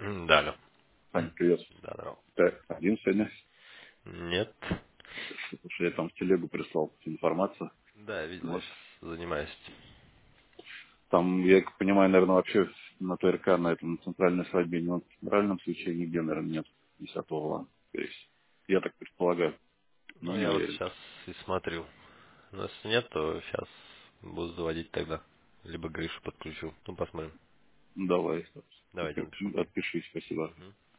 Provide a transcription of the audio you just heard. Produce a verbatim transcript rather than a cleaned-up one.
М, Да, алло. Таня, привет. Да, здорово. Ты один сегодня? Нет. Потому что я там в телегу прислал информацию. Да, я видел, я Может, сейчас занимаюсь. там, я как понимаю, наверное, вообще на ТРК, на этом на центральной свадьбе, но в центральном случае нигде, наверное, нет десятого лана. То есть, я так предполагаю, но Ну, не я вот уверен. сейчас и смотрю. Но если нет, то сейчас буду заводить тогда. Либо Гришу подключу. Ну, посмотрим. Ну, давай, Давайте напишу. отпишись, спасибо.